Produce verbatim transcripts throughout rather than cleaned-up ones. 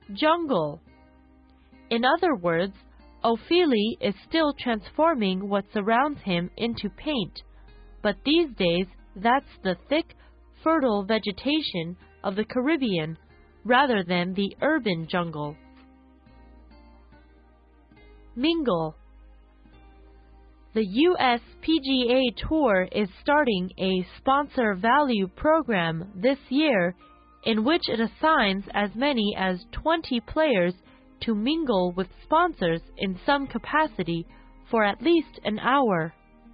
Jungle. In other words, Ophilie is still transforming what surrounds him into paint, but these days that's the thick, fertile vegetation of the Caribbean rather than the urban jungle. Mingle. The U S P G A Tour is starting a sponsor value program this year in which it assigns as many as twenty players to mingle with sponsors in some capacity for at least an hour.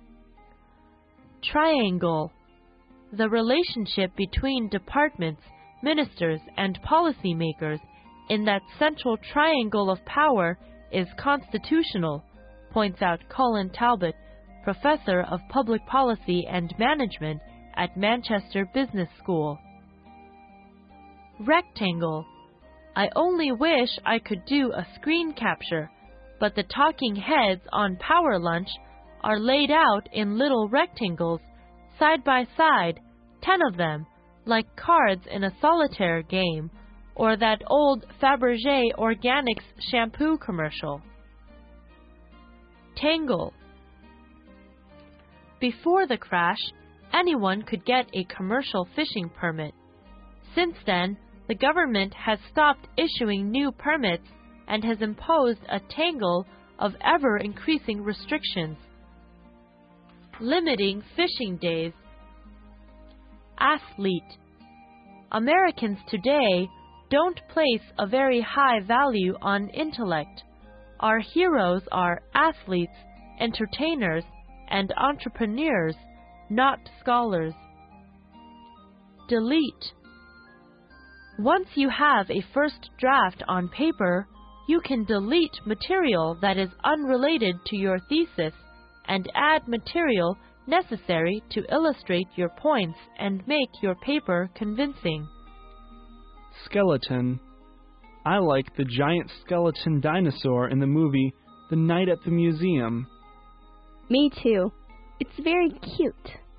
Triangle. The relationship between departments, ministers, and policymakers in that central triangle of power is constitutional, points out Colin Talbot, Professor of Public Policy and Management at Manchester Business School. Rectangle. I only wish I could do a screen capture, but the talking heads on Power Lunch are laid out in little rectangles, side by side, ten of them, like cards in a solitaire game, or that old Fabergé Organics shampoo commercial. Tangle. Before the crash, anyone could get a commercial fishing permit. Since then, the government has stopped issuing new permits and has imposed a tangle of ever-increasing restrictions, limiting fishing days. Athlete. Americans today don't place a very high value on intellect. Our heroes are athletes, entertainers, and entrepreneurs, not scholars. Delete. Once you have a first draft on paper, you can delete material that is unrelated to your thesis and add material necessary to illustrate your points and make your paper convincing. Skeleton. I like the giant skeleton dinosaur in the movie The Night at the Museum. Me too. It's very cute.